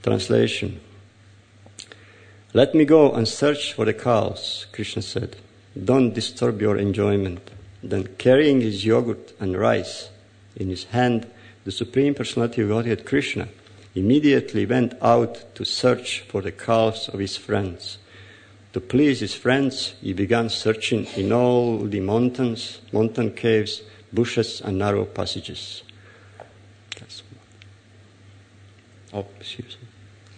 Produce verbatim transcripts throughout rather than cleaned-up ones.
Translation. Let me go and search for the cows, Krishna said. Don't disturb your enjoyment. Then, carrying his yogurt and rice in his hand, the Supreme Personality of Godhead, Krishna, immediately went out to search for the calves of his friends. To please his friends, he began searching in all the mountains, mountain caves, bushes, and narrow passages. Oh, excuse me.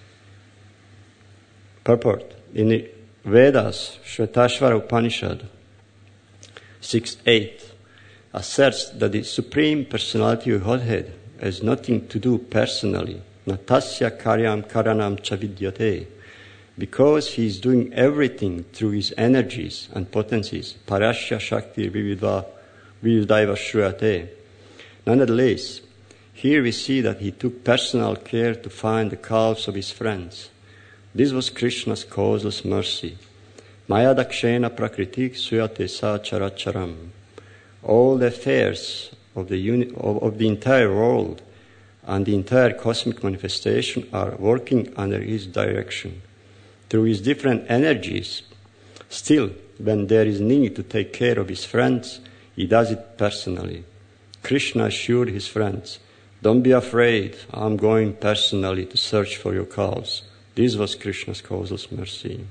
Purport. In the Vedas, Shvetashvara Upanishad, six eight, asserts that the Supreme Personality of Godhead has nothing to do personally, natasya karyam karanam chavidyate, because he is doing everything through his energies and potencies, parasya shakti vividva vividaiva shruyate. Nonetheless, here we see that he took personal care to find the calves of his friends. This was Krishna's causeless mercy. Maya dakshena prakritik suyate sa characharam. All the affairs of the, uni- of, of the entire world and the entire cosmic manifestation are working under his direction. Through his different energies, still, when there is need to take care of his friends, he does it personally. Krishna assured his friends, don't be afraid, I'm going personally to search for your cows. This was Krishna's causeless mercy.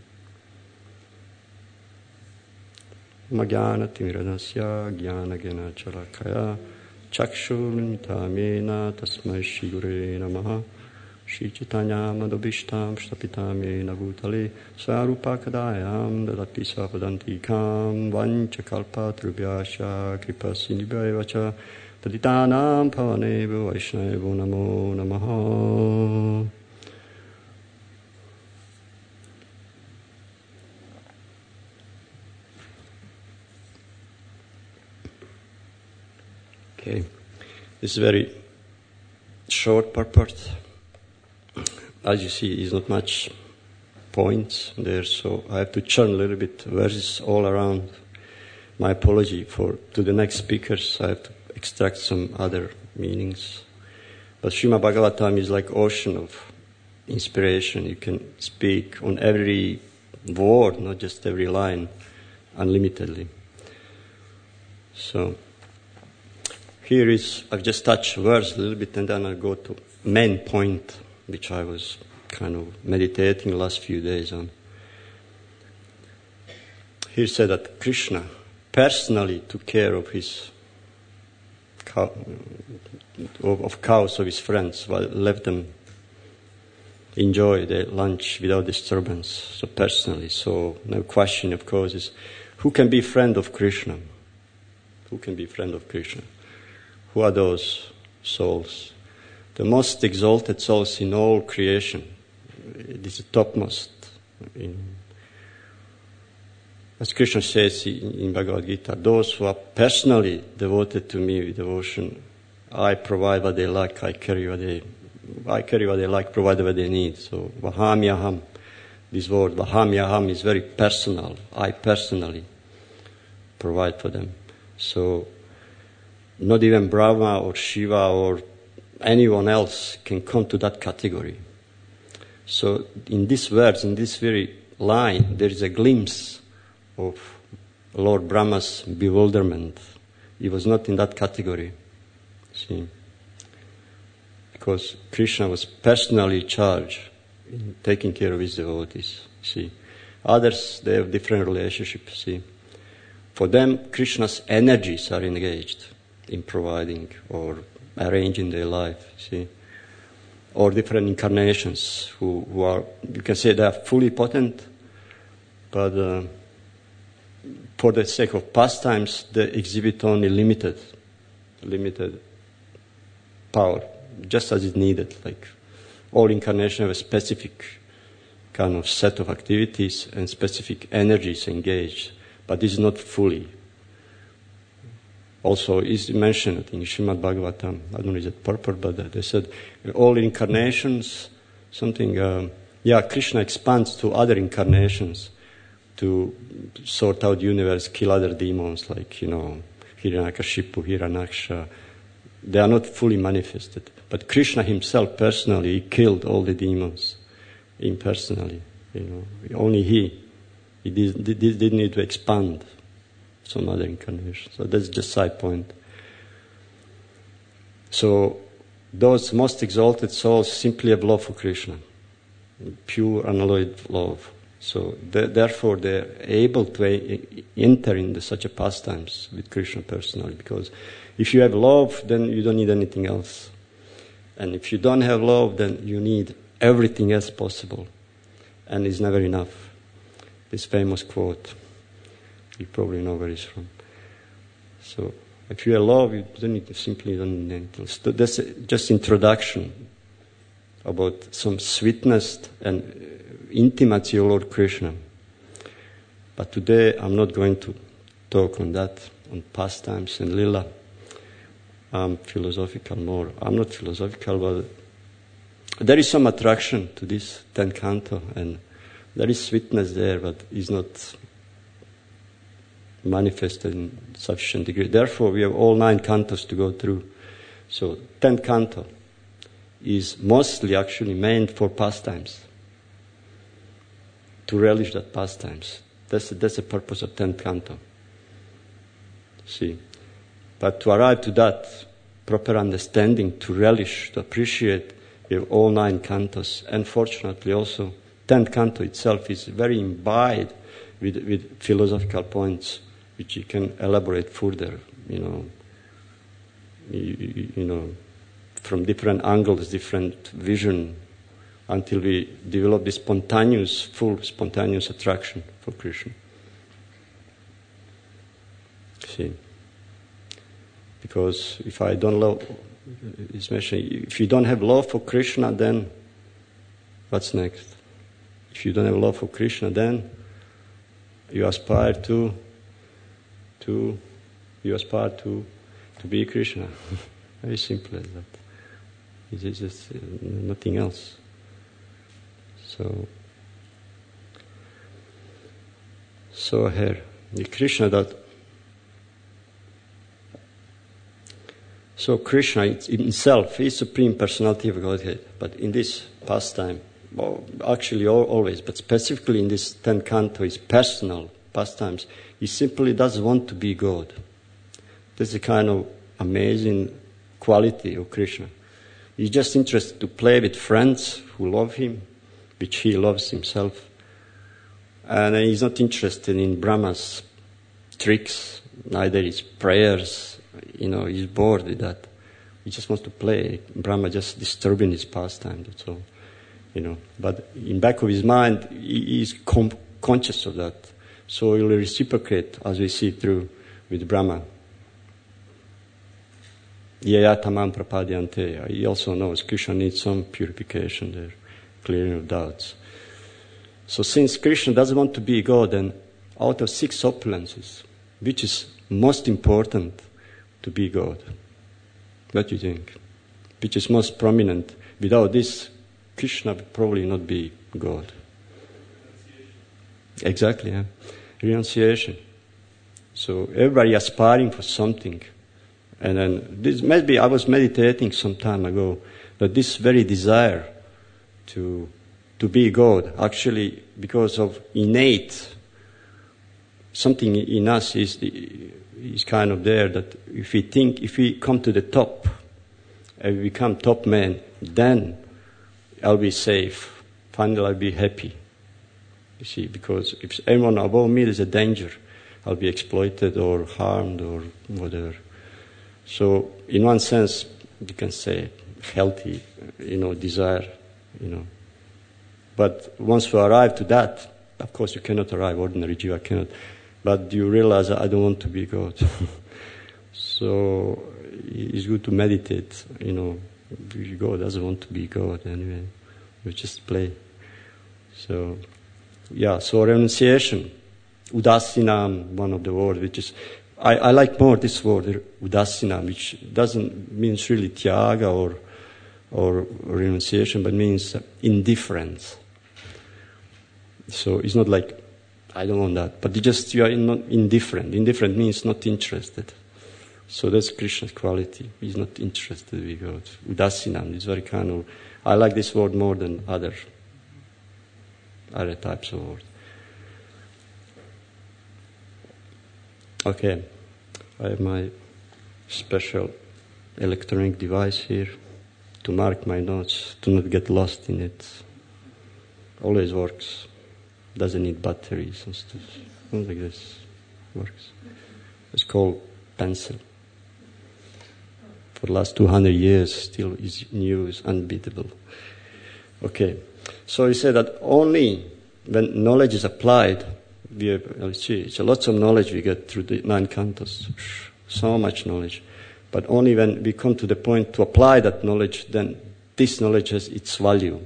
Magyana timiranasya jnana gena chalakaya chakshurnitamena tasmai shigure namaha Shri Chaitanya madobishtam shtapitamena bhutale sarupakadayam dadati svapadantikam vanchakalpa trubhyasya kripasinibhayavacha taditanam pavanevo vaishnaevo namo namaha. Okay, this is very short purport. As you see, there's not much points there, so I have to churn a little bit verses all around. My apology for to the next speakers. I have to extract some other meanings. But Srimad Bhagavatam is like ocean of inspiration. You can speak on every word, not just every line, unlimitedly. So here is, I've just touched verse a little bit and then I'll go to main point, which I was kind of meditating the last few days on. Here said that Krishna personally took care of his cow, of, of cows of his friends, while left them enjoy their lunch without disturbance. So personally, so no question, of course, is who can be friend of Krishna? Who can be friend of Krishna? Who are those souls? The most exalted souls in all creation. It is the topmost. In, as Krishna says in, in Bhagavad Gita, those who are personally devoted to me with devotion, I provide what they like, I carry what they, I carry what they like, provide what they need. So Vahamyaham, this word Vahamyaham is very personal. I personally provide for them. So not even Brahma or Shiva or anyone else can come to that category. So in these words, in this very line, there is a glimpse of Lord Brahma's bewilderment. He was not in that category. See? Because Krishna was personally charged in taking care of his devotees. See? Others, they have different relationships. See? For them, Krishna's energies are engaged in providing or arranging their life, see, or different incarnations who, who are, you can say they are fully potent, but uh, for the sake of pastimes, they exhibit only limited, limited power, just as is needed. Like all incarnations have a specific kind of set of activities and specific energies engaged, but this is not fully. Also is mentioned in Srimad Bhagavatam. I don't know is it purport, but they said all incarnations, something, uh, yeah, Krishna expands to other incarnations to sort out the universe, kill other demons like, you know, Hiranyakashipu, Hiranyaksha, They are not fully manifested. But Krishna himself personally, he killed all the demons impersonally. You know, only he. He did, did, didn't need to expand some other incarnation. So that's just side point. So those most exalted souls simply have love for Krishna, pure unalloyed love. So th- therefore they're able to a- enter into such a pastimes with Krishna personally, because if you have love, then you don't need anything else. And if you don't have love, then you need everything else possible. And it's never enough. This famous quote, you probably know where it's from. So if you have love, you don't need to simply don't need anything else. So that's just introduction about some sweetness and intimacy of Lord Krishna. But today I'm not going to talk on that, on pastimes and lila. I'm philosophical more. I'm not philosophical, but there is some attraction to this ten canto, and there is sweetness there, but it's not manifested in sufficient degree. Therefore, we have all nine cantos to go through. So, ten canto is mostly actually meant for pastimes, to relish that pastimes. That's that's the purpose of tenth canto. See, but to arrive to that proper understanding, to relish, to appreciate, we have all nine cantos, and fortunately also tenth canto itself is very imbibed with with philosophical points, which you can elaborate further. You know, you, you know, from different angles, different vision, until we develop this spontaneous, full spontaneous attraction for Krishna. See, because if I don't love, especially if you don't have love for Krishna, then what's next? If you don't have love for Krishna, then you aspire to, to, you aspire to, to be Krishna. Very simple as that. It's just uh, nothing else. So, so here, the Krishna that, so Krishna himself is Supreme Personality of Godhead, but in this pastime, well, actually always, but specifically in this ten canto, his personal pastimes, he simply doesn't want to be God. That's the kind of amazing quality of Krishna. He's just interested to play with friends who love him, which he loves himself. And he's not interested in Brahma's tricks, neither his prayers. You know, he's bored with that. He just wants to play. Brahma just disturbing his pastime, that's all. You know, but in back of his mind, he is com- conscious of that. So he'll reciprocate, as we see through with Brahma. Yaya tamam prapadyante. He also knows Krishna needs some purification there, clearing of doubts. So since Krishna doesn't want to be God, then out of six opulences, which is most important to be God? What do you think? Which is most prominent? Without this, Krishna would probably not be God. Exactly, yeah. Renunciation. So everybody aspiring for something. And then this maybe I was meditating some time ago that this very desire to to be God, actually because of innate something in us is is kind of there, that if we think, if we come to the top and we become top man, then I'll be safe. Finally, I'll be happy. You see, because if anyone above me, there's a danger. I'll be exploited or harmed or whatever. So, in one sense, you can say healthy, you know, desire, you know. But once you arrive to that, of course, you cannot arrive. Ordinary jiva cannot. But you realize, I don't want to be God. So it's good to meditate, you know. God doesn't want to be God anyway. We just play. So, yeah, so renunciation. Udasinam, one of the words, which is, I, I like more this word, udasinam, which doesn't mean really tyaga or, or renunciation, but means indifference. So it's not like, I don't want that, but you just, you are in, not indifferent. Indifferent means not interested. So that's Krishna's quality. He's not interested with God. Udasinam is very kind of, I like this word more than other, other types of words. Okay, I have my special electronic device here to mark my notes, to not get lost in it. Always works. Doesn't need batteries and stuff. Not like this. Works. It's called pencil. For the last two hundred years, still is new, is unbeatable. Okay. So he said that only when knowledge is applied, we have, let's see, it's a lots of knowledge we get through the nine cantos. So much knowledge. But only when we come to the point to apply that knowledge, then this knowledge has its value.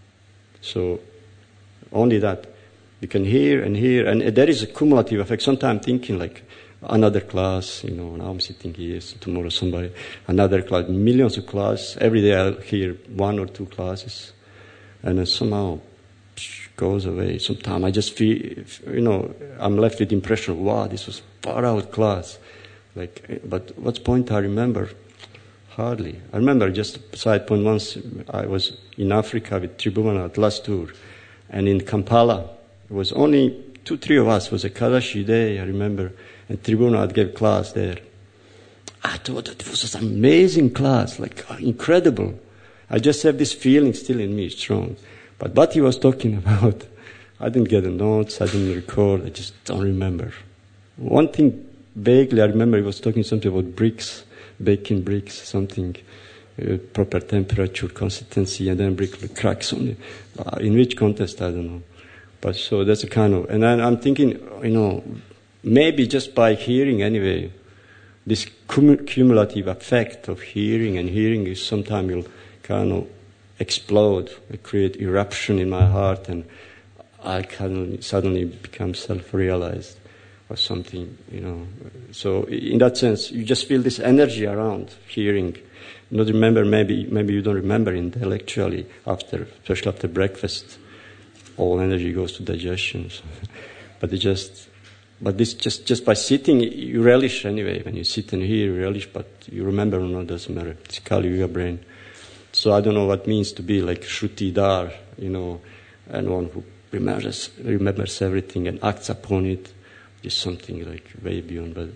So only that. We can hear and hear, and there is a cumulative effect. Sometimes I'm thinking like another class, you know, now I'm sitting here, so tomorrow somebody, another class, millions of classes. Every day I'll hear one or two classes, and then somehow psh, goes away. Sometimes I just feel, you know, I'm left with the impression of, wow, this was far out class. Like, but what's point I remember? Hardly. I remember just a side point once I was in Africa with Tribhuvan at last tour, and in Kampala, it was only two, three of us. It was a Kadashi day, I remember, and Tribhuvan gave class there. I thought that it was an amazing class, like incredible. I just have this feeling still in me, strong. But what he was talking about, I didn't get the notes, I didn't record, I just don't remember. One thing vaguely I remember, he was talking something about bricks, baking bricks, something, uh, proper temperature, consistency, and then brick cracks on it. Uh, in which context, I don't know. But so that's a kind of, and then I'm thinking, you know, maybe just by hearing anyway, this cum- cumulative effect of hearing, and hearing is sometimes will kind of explode, create eruption in my heart, and I can suddenly become self-realized or something, you know. So in that sense, you just feel this energy around hearing. You not remember, maybe maybe you don't remember intellectually after, especially after breakfast. All energy goes to digestion. but it just, but this just, just by sitting, you relish anyway. When you sit and hear, you relish, but you remember or not, doesn't matter. It's Kali Yuga brain. So I don't know what it means to be like Shruti Dar, you know, and one who remembers, remembers everything and acts upon it. Is something like way beyond. But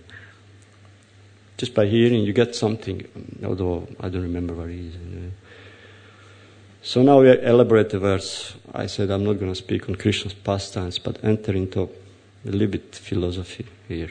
just by hearing, you get something, although I don't remember what it is. So now we elaborate the verse. I said I'm not going to speak on Krishna's pastimes, but enter into a little bit philosophy here.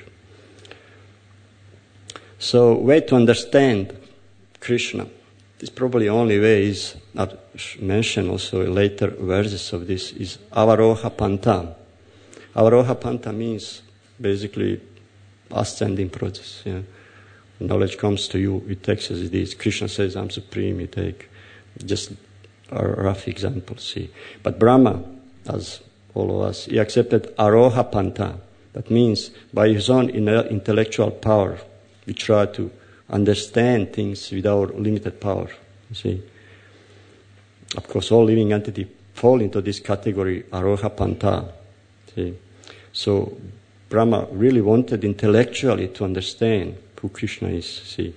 So, way to understand Krishna. This probably only way is, I've mentioned also in later verses of this, is Avaroha Panta. Avaroha Panta means basically ascending process. Yeah. Knowledge comes to you, it takes as it is. Krishna says, I'm supreme, you take just a rough example, see. But Brahma, as all of us, he accepted Aroha Panta. That means by his own intellectual power, we try to understand things with our limited power, you see. Of course, all living entities fall into this category, Aroha Panta, see. So Brahma really wanted intellectually to understand who Krishna is, see.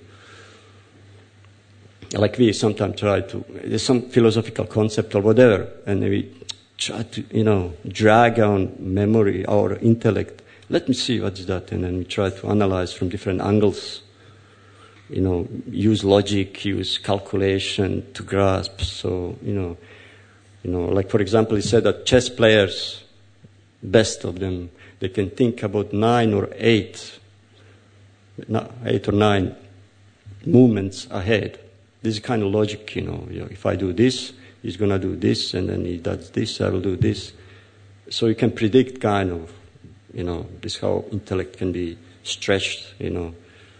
Like we sometimes try to, there's some philosophical concept or whatever, and we try to, you know, drag our memory, our intellect. Let me see what's that, and then we try to analyze from different angles. You know, use logic, use calculation to grasp. So, you know, you know, like for example, he said that chess players, best of them, they can think about nine or eight, eight or nine movements ahead. This is kind of logic, you know. You know, if I do this, he's going to do this, and then he does this, I will do this. So you can predict kind of, you know, this how intellect can be stretched, you know.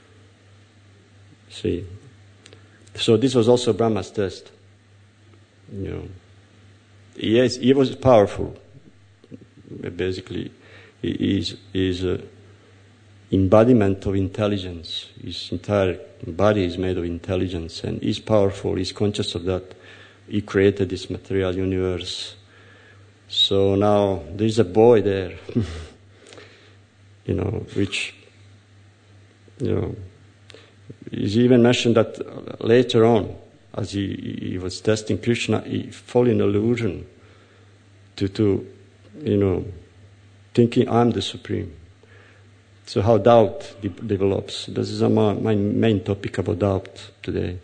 See. So this was also Brahma's test. You know. Yes, he was powerful. Basically, he is is an embodiment of intelligence. His entire body is made of intelligence, and he's powerful. He's conscious of that. He created this material universe. So now there's a boy there, you know, which, you know, He even mentioned that later on, as he, he was testing Krishna, he fell in illusion to, to, you know, thinking I'm the Supreme. So how doubt de- develops. This is my, my main topic about doubt today.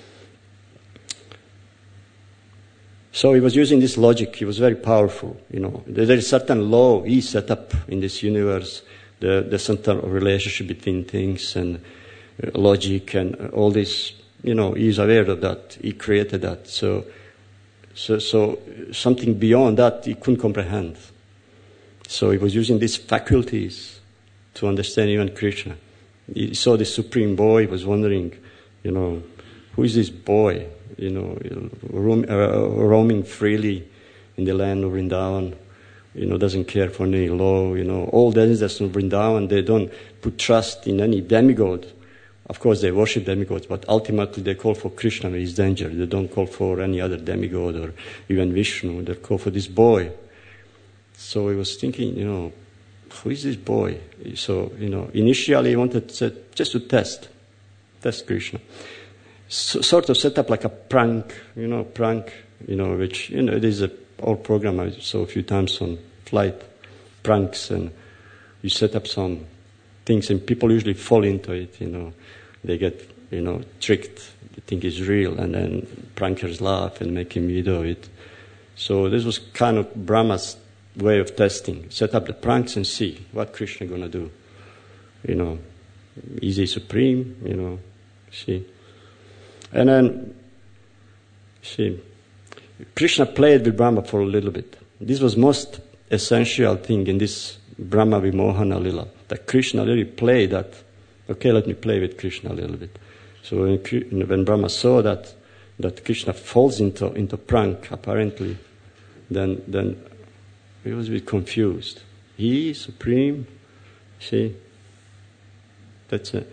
So he was using this logic. He was very powerful. You know, there is certain law he set up in this universe. The the certain relationship between things and uh, logic and uh, all this. You know, he's aware of that. He created that. So, so, so something beyond that he couldn't comprehend. So he was using these faculties to understand even Krishna. He saw this supreme boy. He was wondering, you know, who is this boy? You know, roam, uh, roaming freely in the land of Vrindavan, you know, doesn't care for any law, you know. All the ancestors of Vrindavan, they don't put trust in any demigod. Of course, they worship demigods, but ultimately they call for Krishna when he's danger. They don't call for any other demigod or even Vishnu. They call for this boy. So he was thinking, you know, who is this boy? So, you know, initially he wanted to, just to test, test Krishna. So, sort of set up like a prank, you know, prank, you know, which, you know, it is a old program I saw a few times on flight, pranks, and you set up some things and people usually fall into it, you know. They get, you know, tricked, they think it's real, and then prankers laugh and make a video of it. So this was kind of Brahma's way of testing. Set up the pranks and see what Krishna gonna do. You know, is he supreme, you know, see. And then, see, Krishna played with Brahma for a little bit. This was most essential thing in this Brahma Vimohana Lila, that Krishna really played that, okay, let me play with Krishna a little bit. So when, when Brahma saw that, that Krishna falls into, into prank, apparently, then, then he was a bit confused. He is supreme, see, that's it.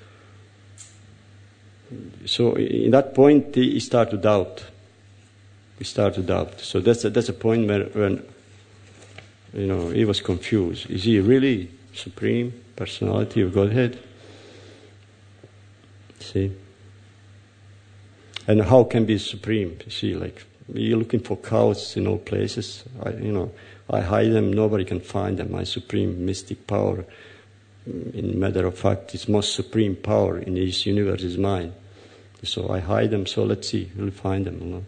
So in that point, he started to doubt. He started to doubt. So that's a, that's a point where, when, you know, he was confused. Is he really supreme personality of Godhead? See? And how can be supreme? You see, like, you're looking for cows in all places. I, you know, I hide them, nobody can find them. My supreme mystic power, in matter of fact, its most supreme power in this universe is mine. So I hide them, so let's see, we'll find them or not.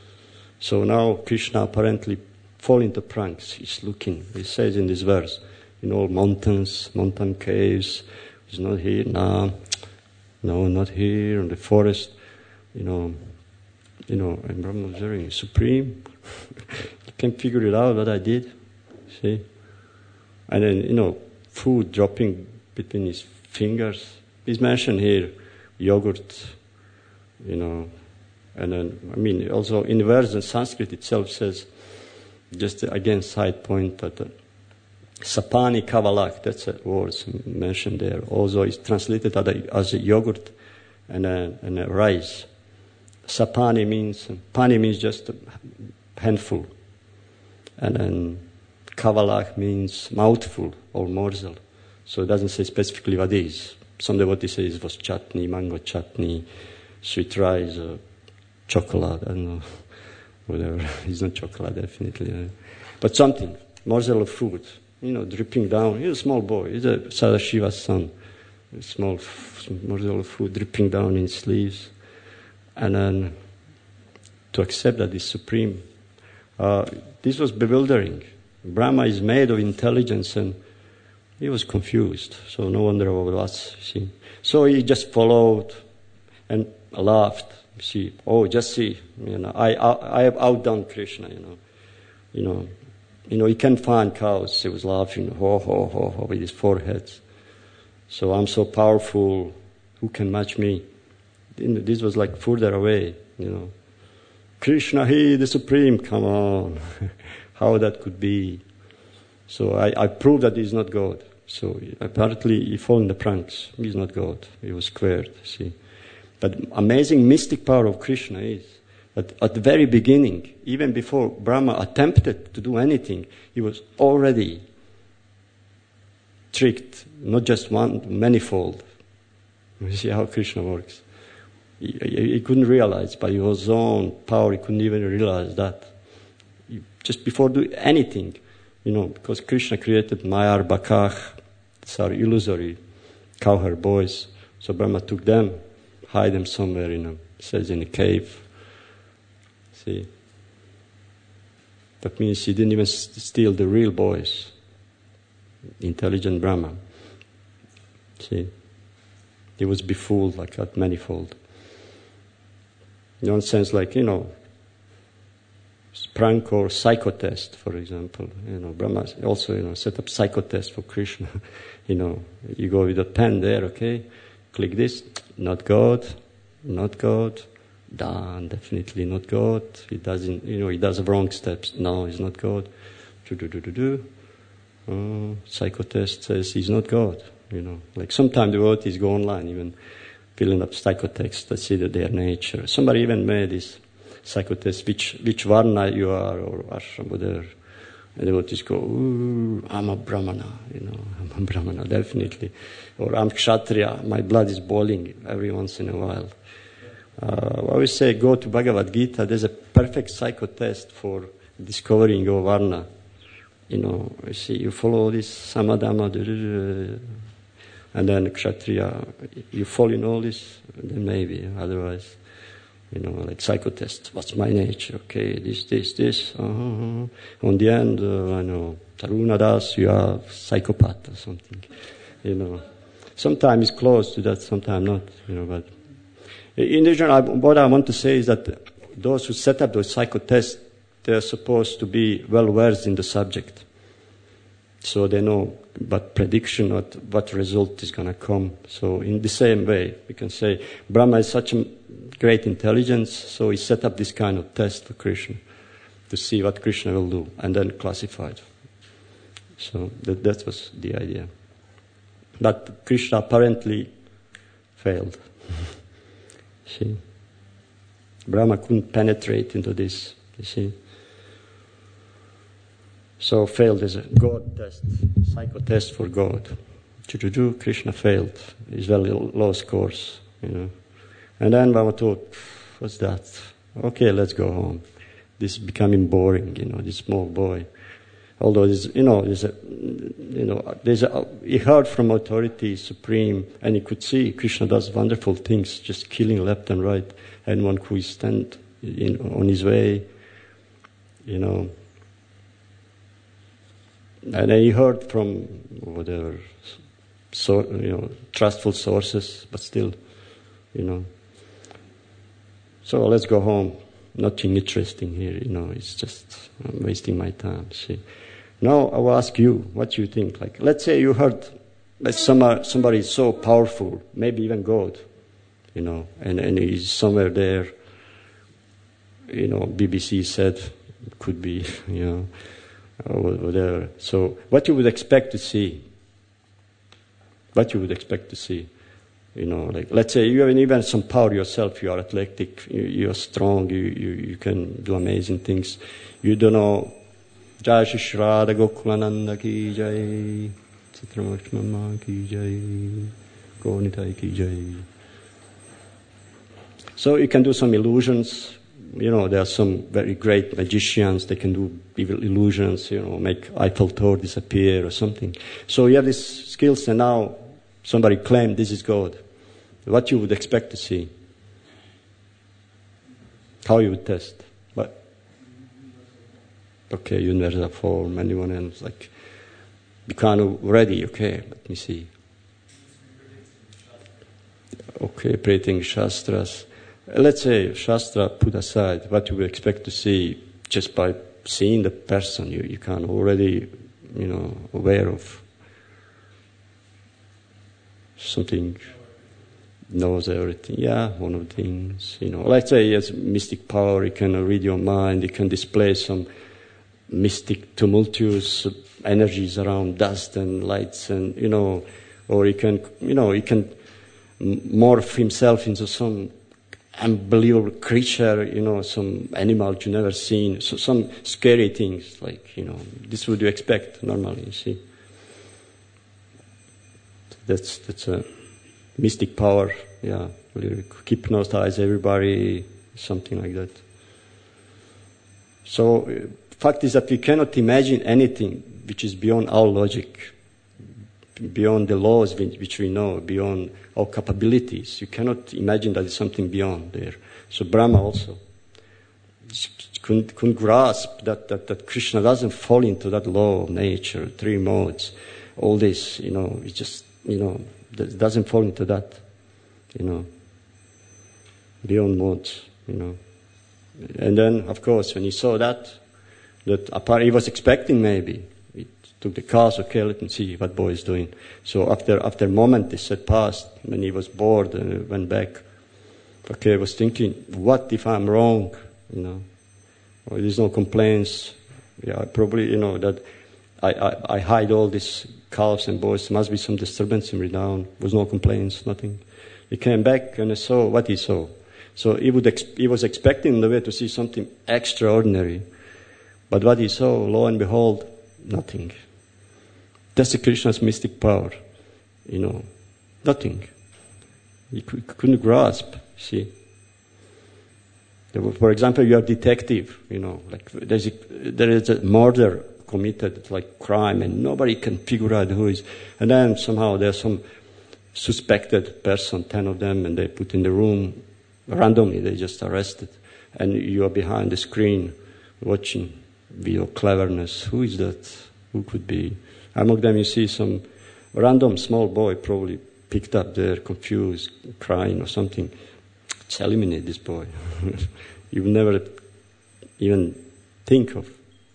So now Krishna apparently fall into pranks. He's looking, he says in this verse, in all mountains, mountain caves, he's not here, no, no, not here, in the forest, you know, you know, and Brahma observing, supreme, you can figure it out what I did, see? And then, you know, food dropping between his fingers. He's mentioned here, yogurt, you know, and then, I mean, also in the verse in Sanskrit itself says, just again side point, that uh, sapani kavalak, that's a word mentioned there. Also it's translated as a, as a yogurt and a, and a rice. Sapani means, pani means just a handful. And then kavalak means mouthful or morsel. So it doesn't say specifically what it is. Some devotees say it was chutney, mango chutney, sweet rice, or chocolate, I don't know, whatever. It's not chocolate, definitely. But something, morsel of food, you know, dripping down. He's a small boy. He's a Sadashiva's son. A small f- morsel of food dripping down in his sleeves. And then to accept that is supreme. Uh, this was bewildering. Brahma is made of intelligence, and he was confused. So no wonder about us, see. So he just followed and laughed. See, oh, just see, you know, I, I, I have outdone Krishna, you know, you know, you know, he can't find cows. He was laughing, ho, ho, ho, ho, with his foreheads. So I'm so powerful. Who can match me? This was like further away, you know. Krishna, he, the supreme. Come on, how that could be? So I, I proved that he's not God. So apparently he fell in the pranks. He's not God. He was squared. See. But amazing mystic power of Krishna is that at the very beginning, even before Brahma attempted to do anything, he was already tricked, not just one, manifold. You see how Krishna works. He, he, he couldn't realize by his own power, he couldn't even realize that. He, just before doing anything, you know, because Krishna created Mayar, Bakach, these are illusory cowherd boys. So Brahma took them, hide them somewhere, you know, says in a cave. See? That means he didn't even steal the real boys. Intelligent Brahma. See? He was befooled like that manifold. In one sense, like, you know, prank or psychotest, for example. You know, Brahma also, you know, set up psychotest for Krishna. You know, you go with a pen there, okay? Click this, not God, not God. Done, definitely not God. He doesn't, you know, he does wrong steps. No, he's not God. Do do do do do. Uh, psychotest says he's not God. You know, like sometimes the devotees go online, even filling up psychotext to see that their nature. Somebody even made this psychotest, which which varna you are, or ashram, whatever. And the devotees go, ooh, I'm a brahmana, you know, I'm a brahmana, definitely. Or I'm kshatriya, my blood is boiling every once in a while. Uh, I always say, go to Bhagavad Gita, there's a perfect psychotest for discovering your varna. You know, you see, you follow this samadama, and then kshatriya, you fall in all this, then maybe, otherwise, you know, like psychotest, what's my nature, okay, this, this, this, uh-huh. On the end, uh, I know, Taruna Das, you are psychopath or something, you know. Sometimes it's close to that, sometimes not, you know, but in general, what I want to say is that those who set up those psychotests, they're supposed to be well versed in the subject. So they know what prediction, what, what result is going to come. So in the same way, we can say Brahma is such a great intelligence, so he set up this kind of test for Krishna to see what Krishna will do, and then classified. So that, that was the idea. But Krishna apparently failed. See, Brahma couldn't penetrate into this, you see. So failed as a God test, psycho test for God. Chuchuchu, Krishna failed. His very low scores, you know. And then Brahma thought, what's that? Okay, let's go home. This is becoming boring, you know, this small boy. Although, there's, you know, there's a, you know, there's a, he heard from authority supreme, and he could see Krishna does wonderful things, just killing left and right, anyone who is stand in, on his way, you know. And then he heard from whatever, so, you know, trustful sources, but still, you know. So let's go home. Nothing interesting here, you know. It's just I'm wasting my time. See. Now I will ask you, what you think? Like, let's say you heard that somebody, somebody is so powerful, maybe even God, you know, and, and he's somewhere there. You know, B B C said could be, you know, or whatever. So, what you would expect to see? What you would expect to see? You know, like, let's say you have even some power yourself. You are athletic. You, you are strong. You, you you can do amazing things. You don't know. Jai Shri Radha Gokulananda ki jai, Citramakshmama ki jai, Gaunitai ki jai. So you can do some illusions. You know, there are some very great magicians. They can do evil illusions. You know, make Eiffel Tower disappear or something. So you have these skills, and now somebody claimed this is God. What you would expect to see? How you would test? What? Okay, universal form, anyone else, like, Bhikkhanu ready, okay, let me see. Okay, predicting Shastras. Let's say Shastra put aside, what you would expect to see just by seeing the person, you, you can already, you know, aware of something, knows everything. Yeah, one of the things, you know. Let's say he has mystic power, he can read your mind, he can display some mystic tumultuous energies around dust and lights, and, you know, or he can, you know, he can morph himself into some unbelievable creature, you know, some animal you never seen, so some scary things, like, you know, this would you expect normally, you see. That's, that's a, mystic power, yeah, will hypnotize everybody, something like that. So, uh, fact is that we cannot imagine anything which is beyond our logic, beyond the laws which we know, beyond our capabilities. You cannot imagine that there's something beyond there. So Brahma also couldn't, couldn't grasp that, that, that Krishna doesn't fall into that law of nature, three modes, all this, you know, it just, you know, doesn't fall into that, you know, beyond modes, you know. And then, of course, when he saw that, that apart, he was expecting maybe, he took the cars, okay, let me see what boy is doing. So after after a moment, this had passed, when he was bored and went back, okay, I was thinking, what if I'm wrong, you know, or there's no complaints, yeah, probably, you know, that I, I, I hide all these calves and boys, there must be some disturbance in Vrindavan, there was no complaints, nothing. He came back and I saw what he saw. So he would ex- he was expecting in the way to see something extraordinary. But what he saw, lo and behold, nothing. That's the Krishna's mystic power, you know, nothing. He c- couldn't grasp, see. For example, you are a detective, you know, like there's a, there is a murder committed, like crime, and nobody can figure out who is. And then somehow there's some suspected person, ten of them, and they put in the room. Randomly, they just arrested. And you are behind the screen watching with your cleverness. Who is that? Who could be? Among them you see some random small boy probably picked up there, confused, crying or something. Let's eliminate this boy. You would never even think of.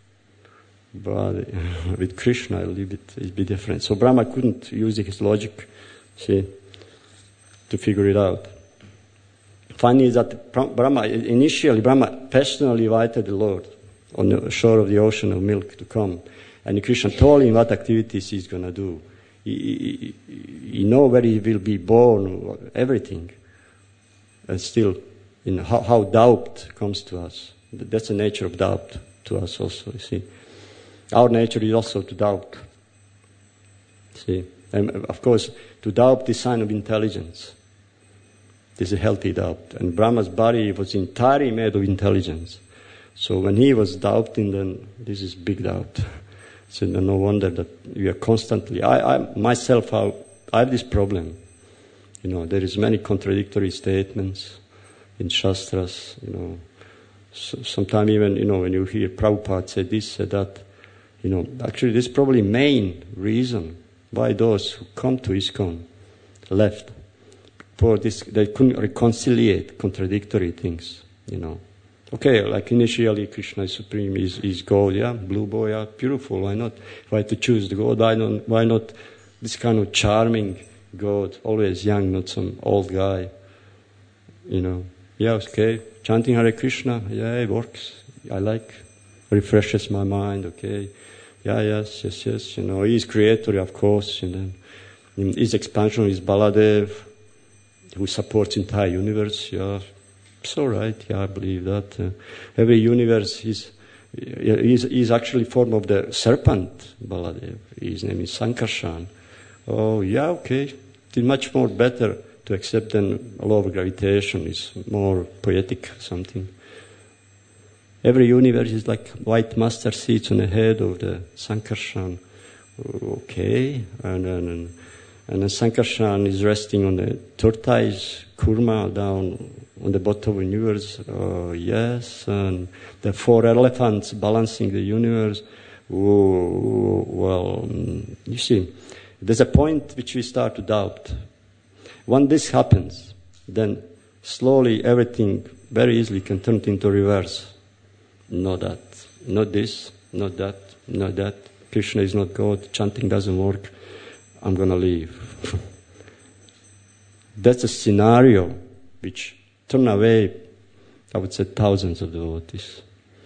But with Krishna, a little bit, it'd be different. So Brahma couldn't use his logic, see, to figure it out. Funny is that Brahma, initially Brahma personally invited the Lord on the shore of the ocean of milk to come. And Krishna told him what activities he's going to do. He, he, he know where he will be born, everything. And still, you know, how, how doubt comes to us. That's the nature of doubt to us also, you see. Our nature is also to doubt. See, and of course, to doubt is a sign of intelligence. This is a healthy doubt. And Brahma's body was entirely made of intelligence. So when he was doubting, then this is big doubt. So no wonder that we are constantly... I, I myself, I, I have this problem. You know, there is many contradictory statements in Shastras, you know. So, sometimes even, you know, when you hear Prabhupada say this, say that, you know, actually this is probably main reason why those who come to ISKCON left. For this, they couldn't reconciliate contradictory things, you know. Okay, like initially Krishna is supreme, is is God, yeah, blue boy, yeah, beautiful, why not? Why to choose the God? Why not, why not this kind of charming God, always young, not some old guy, you know. Yeah, okay, chanting Hare Krishna, yeah, it works, I like, refreshes my mind, okay. Yeah, yes, yes, yes, you know, he is creator, of course, and then his expansion is Baladev, who supports entire universe, yeah, it's all right, yeah, I believe that. Uh, every universe is, is is actually form of the serpent, Baladev. His name is Sankarshan. Oh, yeah, okay. It's much more better to accept than law of gravitation. It's more poetic something. Every universe is like white mustard seeds on the head of the Sankarshan. Okay, and then... And, And the Sankarshan is resting on the tortoise kurma down on the bottom of the universe. Oh, yes. And the four elephants balancing the universe. Oh, well, you see, there's a point which we start to doubt. When this happens, then slowly everything very easily can turn into reverse. Not that, not this, not that, not that. Krishna is not God. Chanting doesn't work. I'm going to leave. That's a scenario which turn away, I would say, thousands of devotees.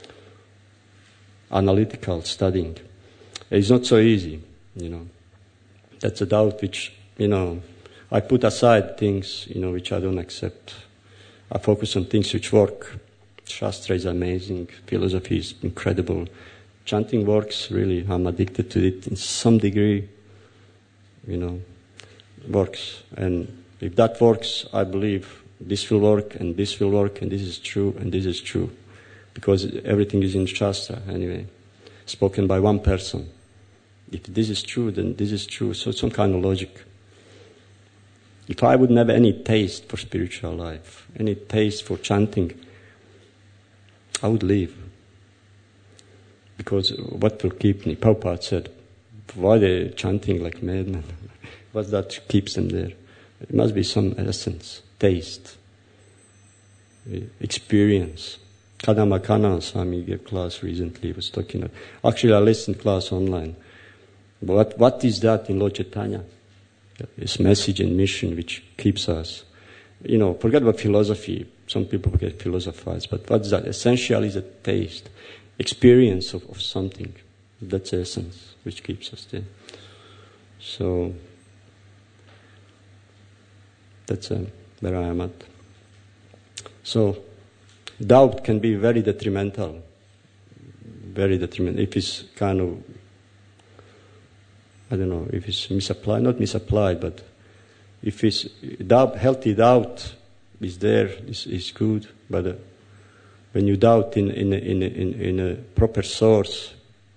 Analytical studying. It's not so easy, you know. That's a doubt which, you know, I put aside things, you know, which I don't accept. I focus on things which work. Shastra is amazing. Philosophy is incredible. Chanting works, really. I'm addicted to it in some degree. You know, works. And If that works, I believe this will work, and this will work, and this is true, and this is true. Because everything is in Shastra, anyway, spoken by one person. If this is true, then this is true. So some kind of logic. If I wouldn't have any taste for spiritual life, any taste for chanting, I would leave. Because what will keep me? Prabhupada said, why are they chanting like madmen? What that keeps them there? It must be some essence, taste, experience. Kadama Kanana Swami gave class recently, he was talking about. Actually, I listened to class online. But what, what is that in Lord Chaitanya? This message and mission which keeps us. You know, forget about philosophy. Some people get philosophized. But what's that? Essential is a taste, experience of, of something. That's the essence which keeps us there. So, that's uh, where I am at. So, doubt can be very detrimental. Very detrimental. If it's kind of, I don't know, if it's misapplied, not misapplied, but if it's doubt, healthy doubt is there, is, is good, but uh, when you doubt in, in, a, in, a, in, in a proper source,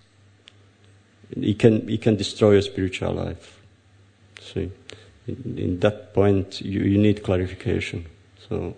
it can, it can destroy your spiritual life. See, in, in that point, you, you need clarification. So,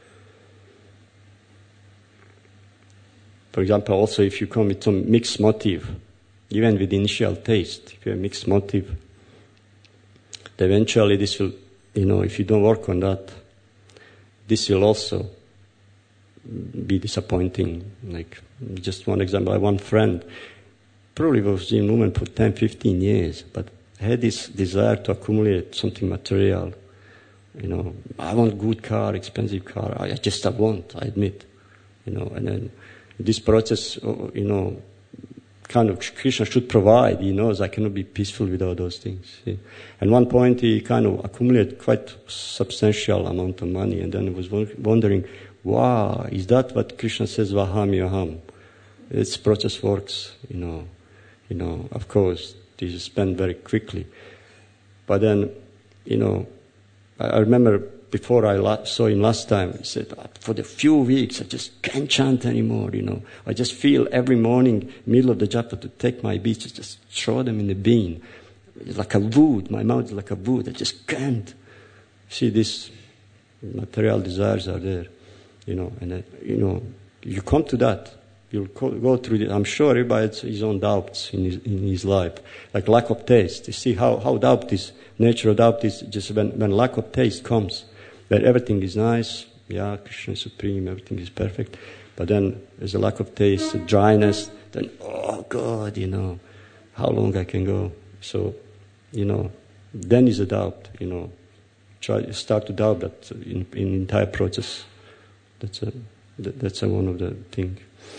for example, also if you come with some mixed motive, even with initial taste, if you have mixed motive, eventually this will, you know, if you don't work on that, this will also be disappointing. Like, just one example, I have one friend, probably was in movement for ten, fifteen years, but had this desire to accumulate something material. You know, I want good car, expensive car, I just I want, I admit. You know, and then this process, you know, kind of Krishna should provide. He knows I cannot be peaceful without those things. See? At one point, he kind of accumulated quite substantial amount of money, and then he was wondering, wow, is that what Krishna says, Vahami Aham? This process works, you know. You know, of course, this is spent very quickly. But then, you know, I, I remember before I la- saw him last time, he said, for the few weeks, I just can't chant anymore, you know. I just feel every morning, middle of the japa, to take my beads, just throw them in the bin. It's like a wood, my mouth is like a wood, I just can't. See, these material desires are there, you know, and, uh, you know, you come to that, you'll co- go through it. I'm sure everybody has his own doubts in his, in his life, like lack of taste. You see how, how doubt is, nature of doubt is just when, when lack of taste comes, where everything is nice, yeah, Krishna is supreme, everything is perfect, but then there's a lack of taste, a dryness, then, oh God, you know, how long I can go? So, you know, then is a doubt, you know, try start to doubt that in, in entire process. That's a, that's a one of the things.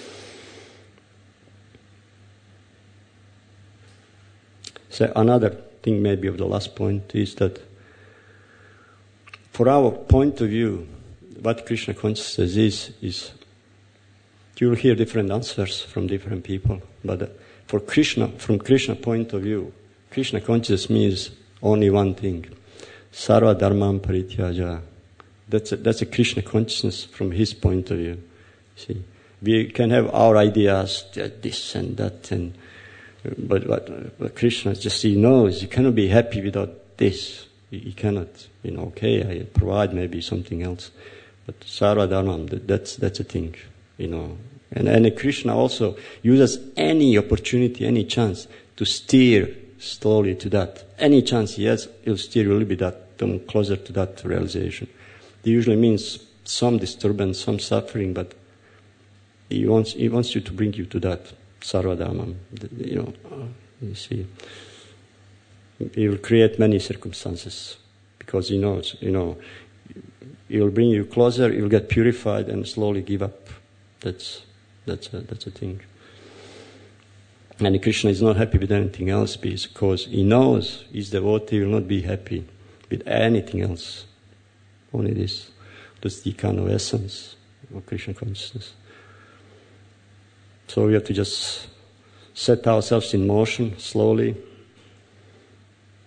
So another thing maybe of the last point is that for our point of view, what Krishna consciousness is, is you'll hear different answers from different people. But for Krishna, from Krishna point of view, Krishna consciousness means only one thing. Sarva dharmam parityaja. That's a, that's a Krishna consciousness from his point of view. See, we can have our ideas, this and that, and But what, what Krishna just, he knows you cannot be happy without this. You, you cannot, you know, okay, I provide maybe something else. But Sarva Dharmam, that, that's, that's a thing, you know. And, and Krishna also uses any opportunity, any chance to steer slowly to that. Any chance he has, he'll steer a little bit that, come closer to that realization. It usually means some disturbance, some suffering, but he wants, he wants you to bring you to that. Sarvadhamam, you know, you see, he will create many circumstances because he knows, you know, he will bring you closer, you will get purified and slowly give up. That's that's a, that's a thing. And Krishna is not happy with anything else because he knows his devotee will not be happy with anything else. Only this. That's the kind of essence of Krishna consciousness. So we have to just set ourselves in motion slowly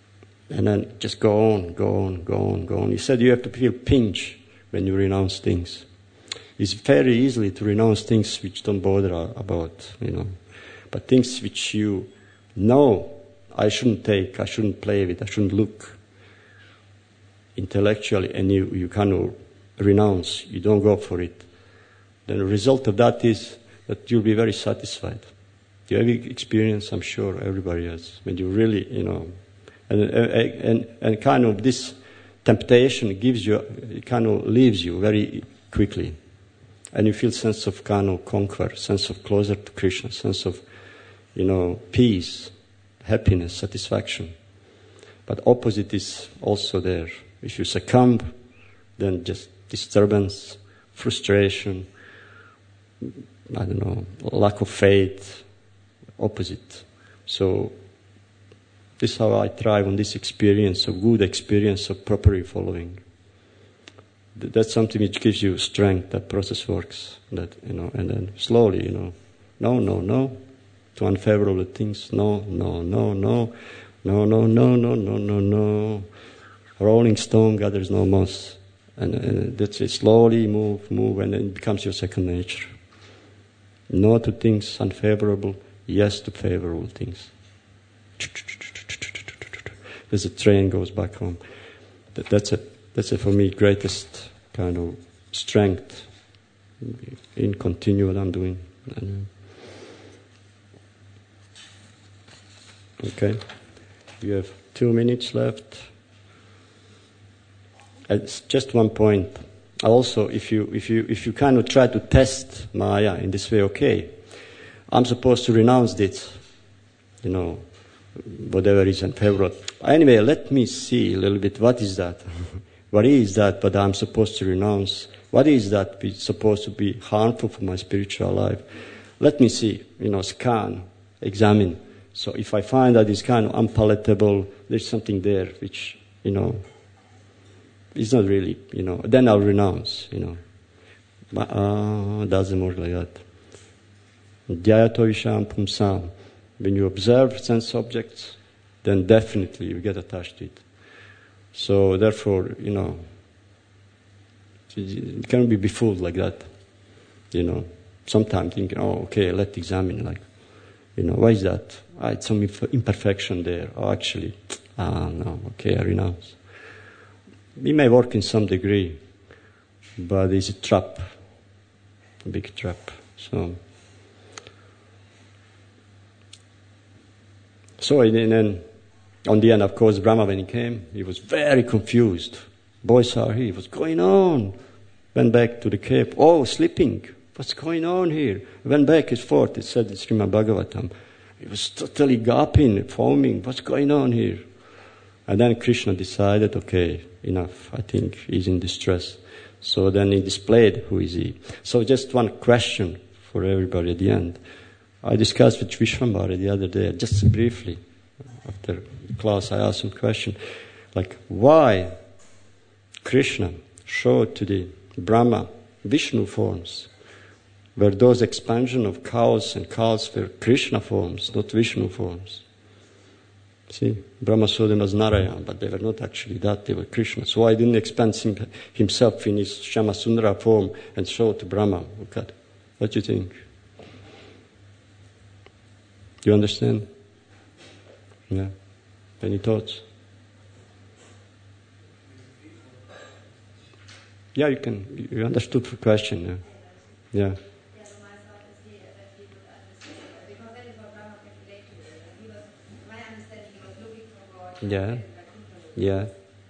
And then just go on, go on, go on, go on. He said you have to feel pinch when you renounce things. It's very easily to renounce things which don't bother about, you know. But things which you know I shouldn't take, I shouldn't play with, I shouldn't look intellectually, and you, you kind of renounce, you don't go for it. Then the result of that is that you'll be very satisfied. You have experience, I'm sure everybody has, when you really, you know, and and and kind of this temptation gives you, it kind of leaves you very quickly, and you feel sense of kind of conquer, sense of closer to Krishna, sense of, you know, peace, happiness, satisfaction. But opposite is also there. If you succumb, then just disturbance, frustration, I don't know, lack of faith, opposite. So this is how I thrive on this experience of good experience of properly following. That's something which gives you strength. That process works. That, you know, and then slowly, you know, no, no, no, to unfavorable things. No, no, no, no, no, no, no, no, no, no, no. Rolling stone gathers no moss, and, and that's it. Slowly move, move, and then it becomes your second nature. No to things unfavorable. Yes to favorable things. As a train goes back home. That, that's a that's a for me greatest kind of strength in continue what I'm doing. Okay, you have two minutes left. It's just one point. Also, if you if you if you kind of try to test Maya in this way, okay, I'm supposed to renounce this, you know, whatever is unfavorable. Anyway, let me see a little bit. What is that? What is that? But I'm supposed to renounce. What is that? It's supposed to be harmful for my spiritual life. Let me see. You know, scan, examine. So if I find that it's kind of unpalatable, there's something there which, you know, it's not really, you know, then I'll renounce, you know. But uh, doesn't work like that. Dhyayato vishayam pumsam. When you observe sense objects, then definitely you get attached to it. So therefore, you know, you can't be befooled like that. You know, sometimes thinking, oh, okay, let's examine, like, you know, why is that? Ah, it's some imperfection there. Oh, actually, ah, no, okay, I renounce. It may work in some degree, but it's a trap, a big trap. So, so and then, on the end, of course, Brahma, when he came, he was very confused. Boys are here. What's going on? Went back to the cave. Oh, sleeping. What's going on here? Went back and forth. It said in Srimad Bhagavatam. He was totally gaping, foaming. What's going on here? And then Krishna decided, okay, enough. I think he's in distress. So then he displayed who is he. So just one question for everybody at the end. I discussed with Vishwambara the other day, just briefly. After class, I asked him a question, like, why Krishna showed to the Brahma Vishnu forms? Were those expansion of cows and cows were Krishna forms, not Vishnu forms? See, Brahma saw them as Narayana, but they were not actually that, they were Krishna. So why didn't he expand him, himself in his Shyamasundara form and show to Brahma? Look at, what do you think? Do you understand? Yeah. Any thoughts? Yeah, you can. You understood the question. Yeah. Yeah. Yeah. Yeah.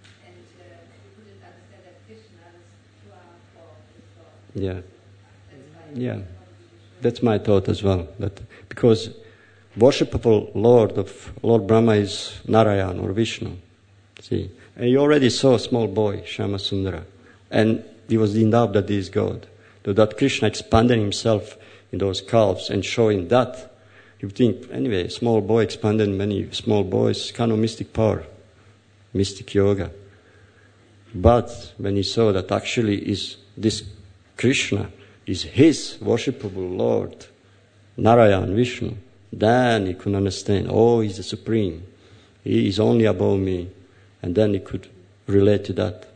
Yeah. Yeah. That's my thought as well. That because worshipable Lord of Lord Brahma is Narayana or Vishnu. See, and you already saw a small boy, Shyamasundara, and he was in doubt that he is God. So that Krishna expanded himself in those calves and showing that, you think, anyway, small boy expanded many small boys, kind of mystic power, mystic yoga. But when he saw that actually is this Krishna is his worshipable Lord, Narayana, Vishnu, then he could understand, oh, he's the supreme. He is only above me. And then you could relate to that.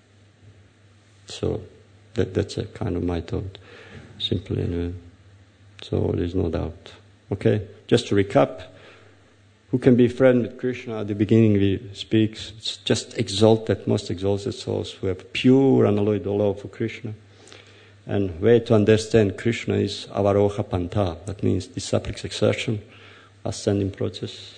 So that that's a kind of my thought, simply anyway. So there's no doubt. Okay, just to recap, who can be friend with Krishna? At the beginning we speak, it's just exalted, most exalted souls who have pure unalloyed love for Krishna. And way to understand Krishna is avaroha panta, that means disciplic exertion, ascending process.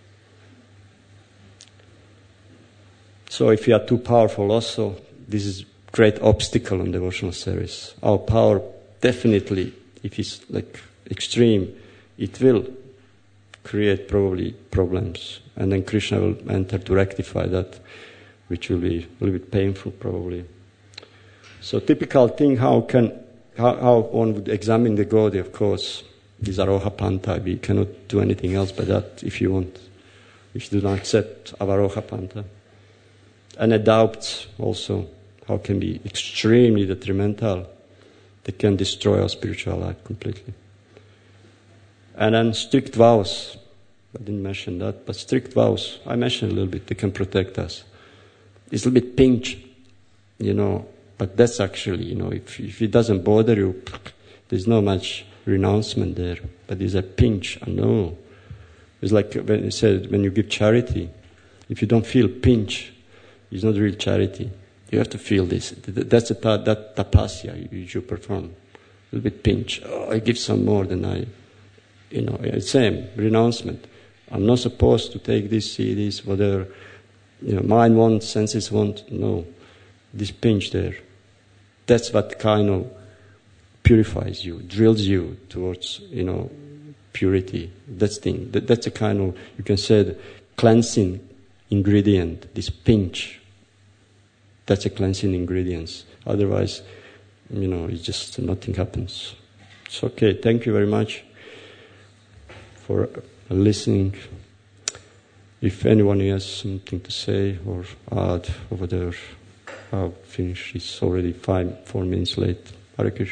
So if you are too powerful also, this is great obstacle on devotional service. Our power definitely, if it's like extreme, it will create probably problems. And then Krishna will enter to rectify that, which will be a little bit painful probably. So typical thing, how can how, how one would examine the Gaudiya, of course, is Aroha Panta. We cannot do anything else but that if you want, if you do not accept Avaroha Panta. And a doubt also, how can be extremely detrimental. They can destroy our spiritual life completely. And then strict vows. I didn't mention that, but strict vows, I mentioned a little bit, they can protect us. It's a little bit pinch, you know, but that's actually, you know, if, if it doesn't bother you, there's not much renouncement there. But there's a pinch, I know. It's like when you said, when you give charity, if you don't feel pinch, it's not real charity. You have to feel this. That's a ta- that tapasya you, you perform. A little bit pinch. Oh, I give some more than I, you know, same, renouncement. I'm not supposed to take this, see this, whatever. You know, mind wants, senses want. No. This pinch there. That's what kind of purifies you, drills you towards, you know, purity. That's thing. That, that's a kind of, you can say, the cleansing ingredient, this pinch. That's a cleansing ingredient. Otherwise, you know, it's just nothing happens. It's okay. Thank you very much for listening. If anyone has something to say or add over there, I'll finish. It's already five, four minutes late. Hare Krishna.